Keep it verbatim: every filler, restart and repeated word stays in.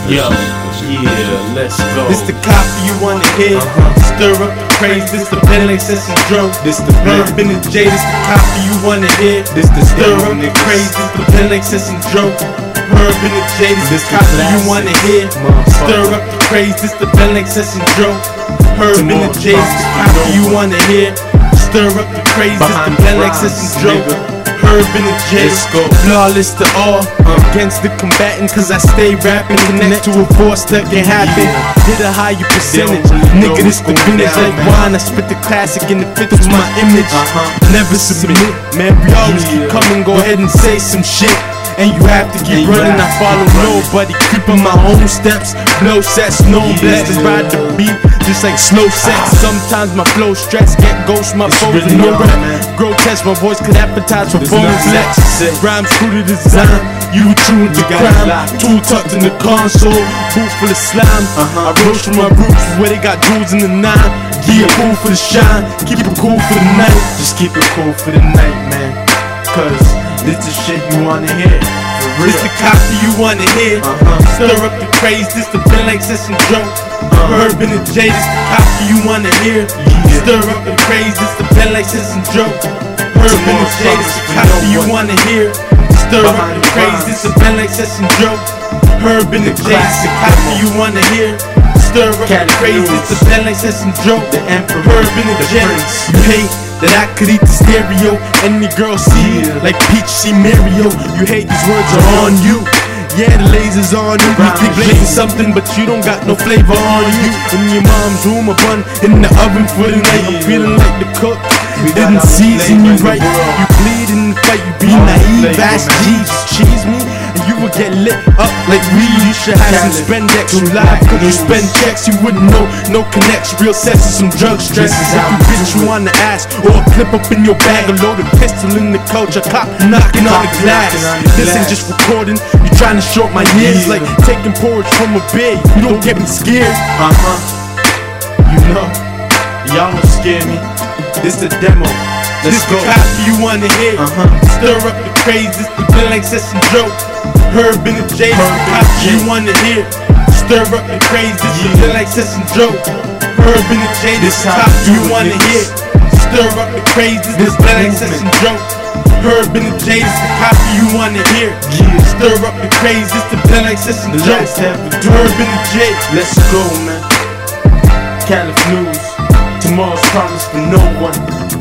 Yo, yeah, let's go. This the copy you wanna hear. Uh-huh. Stir up the craze, this the pen like Session Dro. This the Herb and the J, this the copy you wanna hear. This the Stir demo, up the niggas. craze, this the pen like Session Dro. Herb and the J, this, This the the copy you wanna hear. motherfucker. Stir up the craze, this the pen like Session Dro. Herb and the J, this the copy you wanna hear. Stir up the craze, this the Behind pen the like Session rhymes, Dro. nigga. Herb and the J, Let's go. flawless to all. Against the combatant, cause I stay rapping. Connect to a force that can happen. Hit a higher percentage. They don't really Nigga, know this the what's going vintage down, like man. wine. I spit the classic and it fits with my image. Uh-huh. Never submit, man. We always keep Yeah. coming. Go ahead and say some shit. And you have to keep And you running. I have to follow keep running. nobody, creeping my own steps. Blow sets, no Yeah. blessed. Ride the beat, just like slow sex. Sometimes my flow stress, get ghost, my It's foes really no on, rap. man. Grotesque, my voice could advertise for There's phone nothing flex. left to say. Rhymes true to design, you true to You got crime. it locked. Tool tucked in the console, booth full of slime. Uh-huh. I rose from my roots where they got jewels in the nine. Yeah, cool for the shine, keep it cool for the night. Just keep it cool for the night, man. Cause this the shit you wanna hear. For real. This the copy you wanna hear. Uh-huh. Stir up the craze, this the pen like Session Dro. Herb and the J, this the copy you wanna hear. Yeah. Stir up the craze, this the pen like Session Dro. Herb and the J, this the copy you wanna hear. Stir up Behind the the craze, rhymes. this the pen like Session Dro. Herb and the The J, this the classic copy demo. you wanna hear. Stir up the Cali craze, Blues. this the pen like Session Dro. The Emperor, Herb and the the J, Prince. you hate that I could eat the stereo. Any girl see Yeah. like Peach see Mario. You hate these words are on you. Yeah, the laser's on you. You Rhyme think machine. blazing something, but you don't got no flavor on you. In your mom's room, a bun in the oven for the night. I'm Yeah. feeling like the cook. We got Didn't all the season flavor you in the right. world. You bleed in the fight. You be All the naive. flavor, Ask man. G's, cheese me, and you would get lit up like weed. You should have some Cali. spendex. You True live, black cause you news. spend checks. You wouldn't know, no connection. Real sex is some drug stress. This is If how you we bitch do you it. on the ass, or a clip up in your bag, a loaded pistol in the coach, a cop knocking on the Cop glass. knocking on the This ain't glass. just recording, you trying to short my years Yeah. like taking porridge from a beer. You don't get me scared. Uh-huh. You know, y'all don't scare me. This the demo. Let's This go. the copy you wanna hear. Uh-huh. Stir up the craze, this the pen like Session Dro. Herb and the J, this Herb the and the copy J. you wanna hear. Stir up the craze, this the Yeah. pen like Session Dro. Herb and the J, this This the how copy we you do it, wanna niggas. hear. Stir up the craze, this This the pen like movement. Session Dro. Herb and the J, this the copy you wanna hear. Yeah. Stir up the craze, this the pen like Session The Dro. last half of the Herb and the J. Let's go, man. Calif News. Tomorrow's promise for no one.